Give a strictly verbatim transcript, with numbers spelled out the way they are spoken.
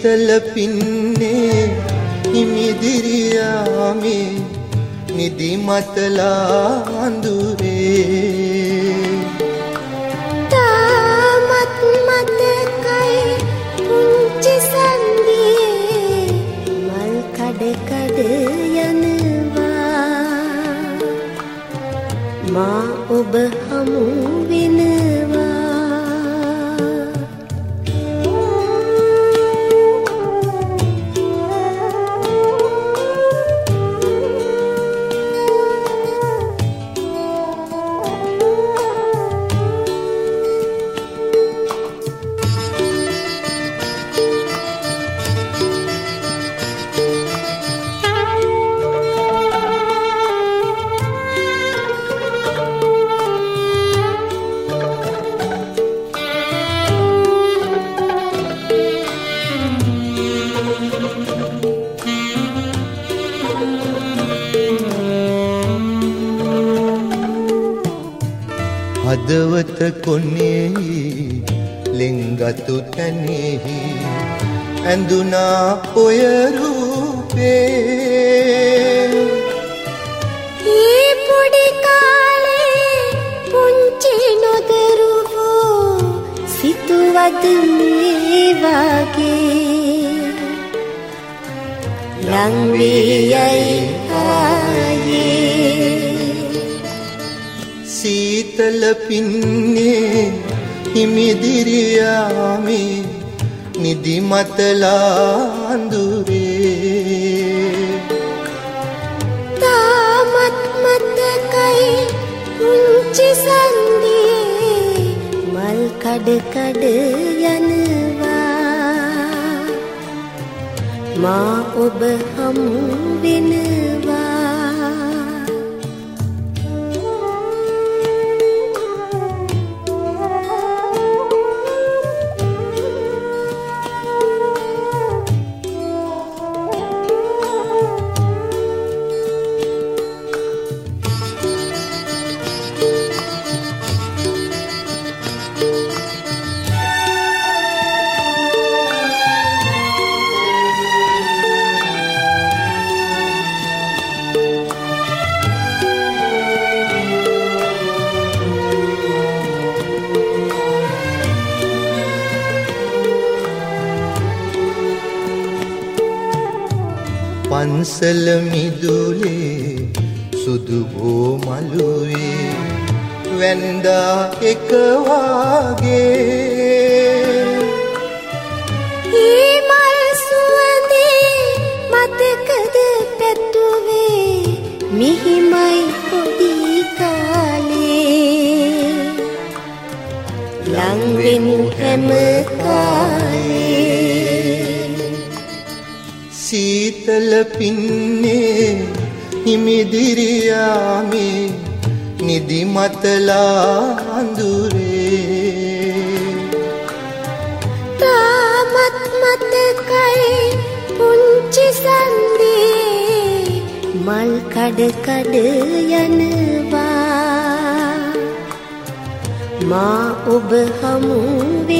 සීතල පින්නේ හිමිදිරියාමේ නිදිමතලා අඳුරේ තාමත් මතකයි පුංචි සන්දියේ මල් කඩ කඩ යනවා මා ඔබ හමු වෙනවා හදවත කොන්නේහි ලෙන්ගතු තැනෙහි ඇඳුනා ඔය රූපේ ඒ පොඩි කාලේ පුංචි නොදරුවෝ සිතුවද මේ වගේ ලං වී යයි ආයේ සීතල පින්නේ හිමිදිරියාමේ නිදිමතලා අඳුරේ තාමත් මතකයි පුංචි සන්දියේ මල් කඩ කඩ යනවා මා ඔබ හමු වෙනවා පන්සල මිදුලේ සුදු බෝ මළුවේ වැන්දා එක වාගේ ඒ මල් සුවඳේ මතකද පැතුවේ මිහිමයි පොඩි කාලේ ලං වෙමු හැම කාලේ සීතල පින්නේ හිමිදිරියාමේ නිදිමතලා අඳුරේ තාමත් මතකයි පුංචි සන්දියේ මල් කඩ කඩ යනවා මා ඔබ හමු